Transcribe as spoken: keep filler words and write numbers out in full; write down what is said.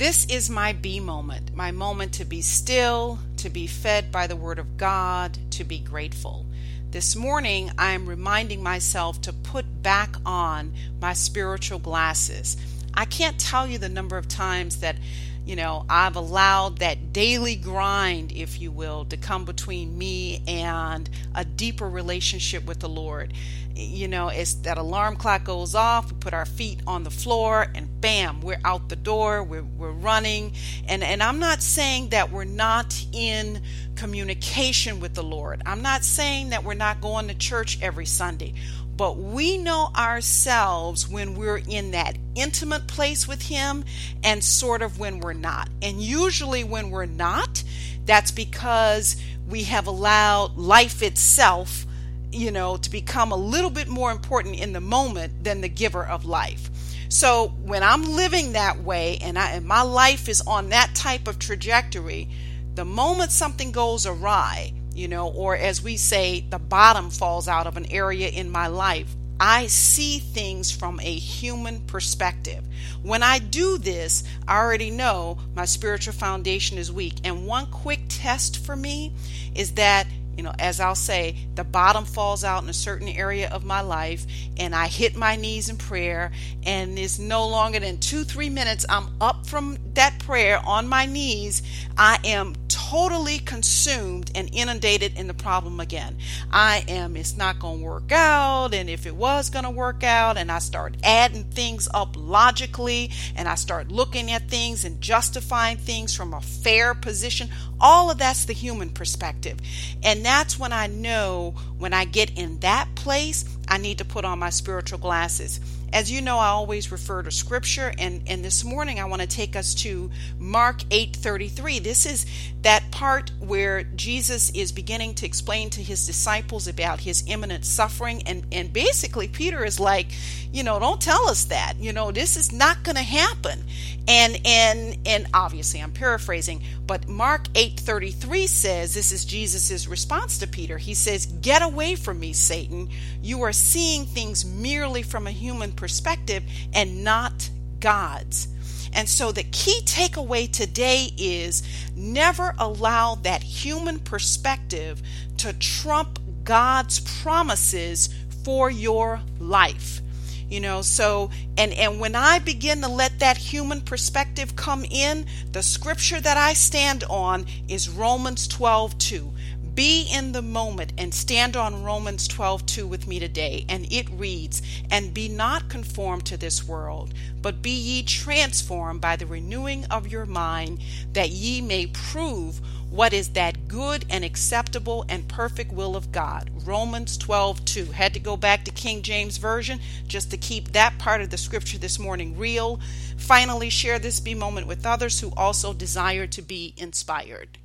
This is my be moment, my moment to be still, to be fed by the Word of God, to be grateful. This morning, I am reminding myself to put back on my spiritual glasses. I can't tell you the number of times that, you know, I've allowed that daily grind, if you will, to come between me and a deeper relationship with the Lord. You know, it's that alarm clock goes off, we put our feet on the floor, and bam, we're out the door, we're, we're running. And, and I'm not saying that we're not in communication with the Lord. I'm not saying that we're not going to church every Sunday. But we know ourselves when we're in that intimate place with Him and sort of when we're not. And usually when we're not, that's because we have allowed life itself, you know, to become a little bit more important in the moment than the giver of life. So when I'm living that way and, I, and my life is on that type of trajectory, the moment something goes awry, you know, or as we say, the bottom falls out of an area in my life, I see things from a human perspective. When I do this, I already know my spiritual foundation is weak. And one quick test for me is that, you know, as I'll say, the bottom falls out in a certain area of my life and I hit my knees in prayer, and it's no longer than two, three minutes I'm up from that prayer on my knees. I am totally consumed and inundated in the problem again. I am, it's not going to work out, and if it was going to work out, and I start adding things up logically, and I start looking at things and justifying things from a fair position. All of that's the human perspective. And that's when I know when I get in that place, I need to put on my spiritual glasses. As you know, I always refer to scripture, and, and this morning I want to take us to Mark eight thirty-three. This is that part where Jesus is beginning to explain to his disciples about his imminent suffering, and, and basically Peter is like, you know, don't tell us that, you know, this is not going to happen. And and and obviously I'm paraphrasing, but Mark eight thirty-three says, this is Jesus' response to Peter. He says, "Get away from me, Satan. You are seeing things merely from a human perspective and not God's." And so the key takeaway today is never allow that human perspective to trump God's promises for your life. You know, so, and, and when I begin to let that human perspective come in, the scripture that I stand on is Romans twelve two. Be in the moment and stand on Romans twelve two with me today. And it reads, "And be not conformed to this world, but be ye transformed by the renewing of your mind, that ye may prove what is that good and acceptable and perfect will of God." Romans twelve two. Had to go back to King James Version just to keep that part of the scripture this morning real. Finally, share this be moment with others who also desire to be inspired.